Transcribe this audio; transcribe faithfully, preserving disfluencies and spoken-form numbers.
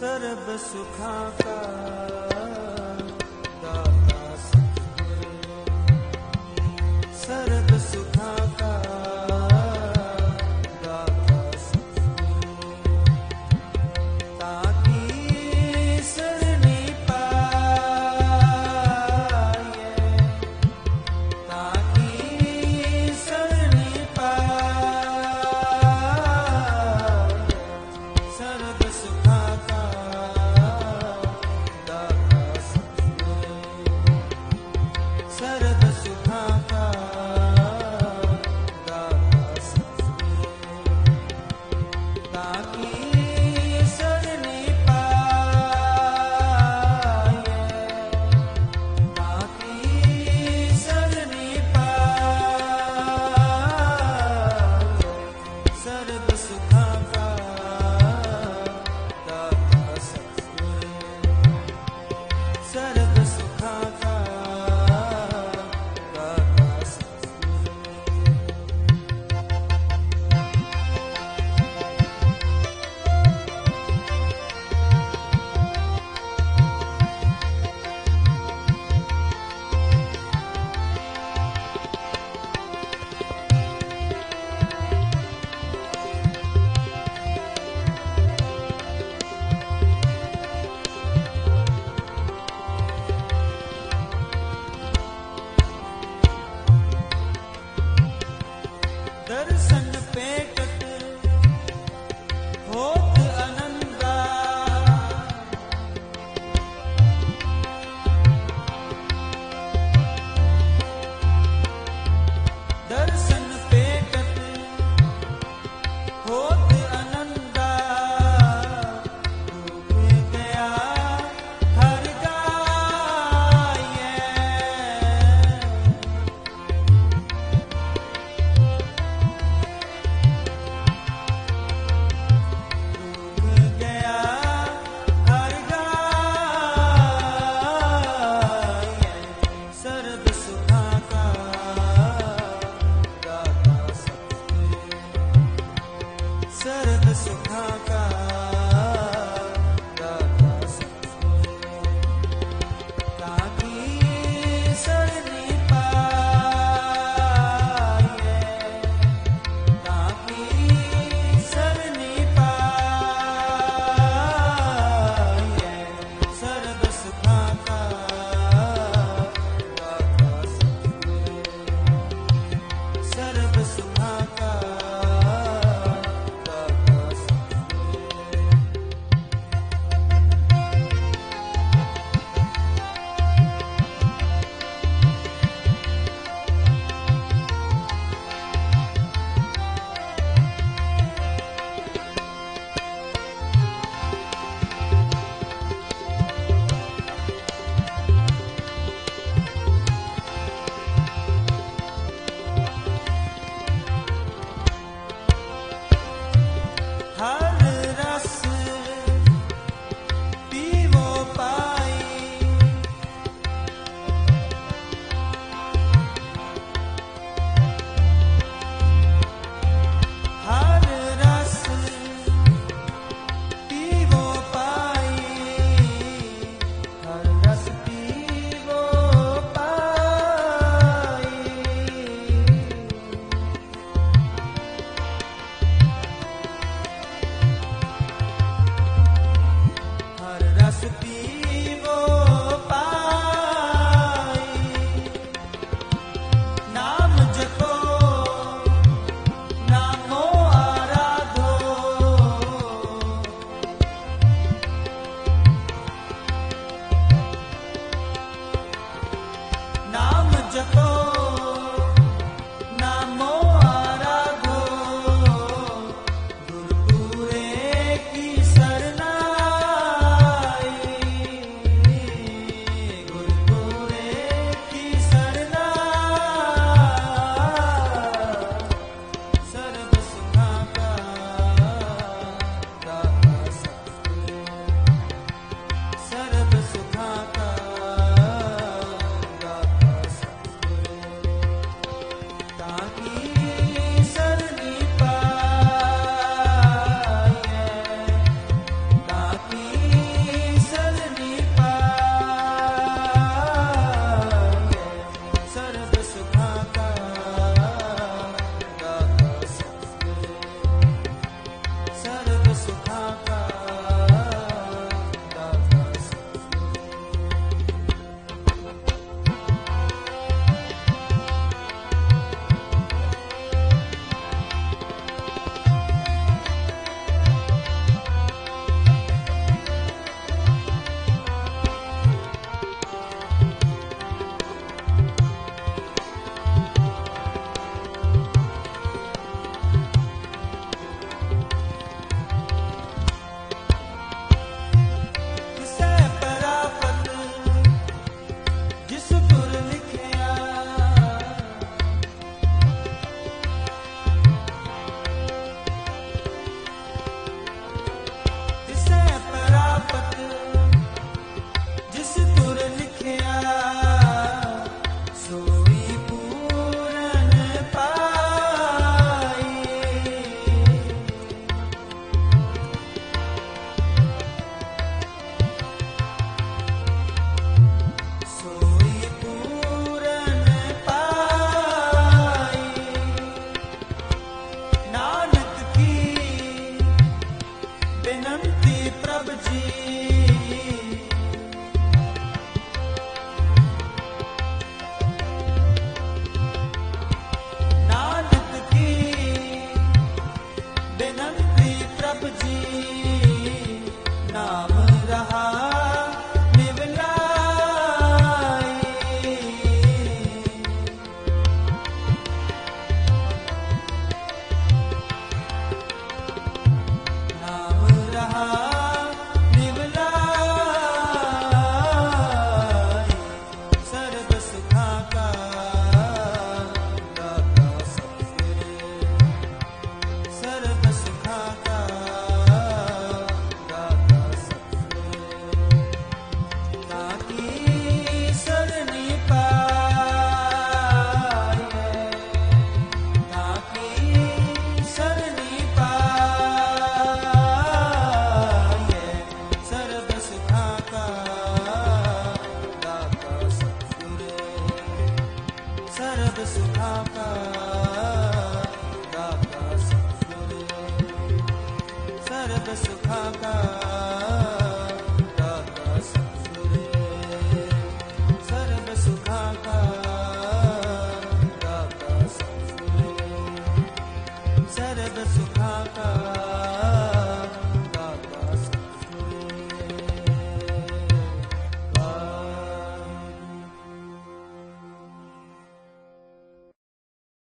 सर्व सुखा का दाता सद्गुरु, सर्व सुखा का दाता सद्गुरु, ताकि सरणी पाए, ताकि सरणी पाए, सर्व सुखा का दाता सद्गुरु, सर्व सुखा का दाता सद्गुरु, ताकि सरणी पाए, ताकि सरणी पाए, सर्व सुखा का दाता सद्गुरु, सर्व सुखा का दाता सद्गुरु। दर्शन पेटत होत आनंदा, दर्शन पेटत होत आनंदा, डूब गया हर गाये, जी, नानक की बेनंती प्रभ जी, नाम रहा निवलाई। नाम रहा निवलाई, सर्व सुखा का दाता सतगुरु, सर्व सुखा का दाता सतगुरु। ताकी सरनी पाए, ताकी सरनी पाए, सर्व सुखा का दाता सतगुरु, सर्व सुखा का दाता सतगुरु, सर्व सुखा का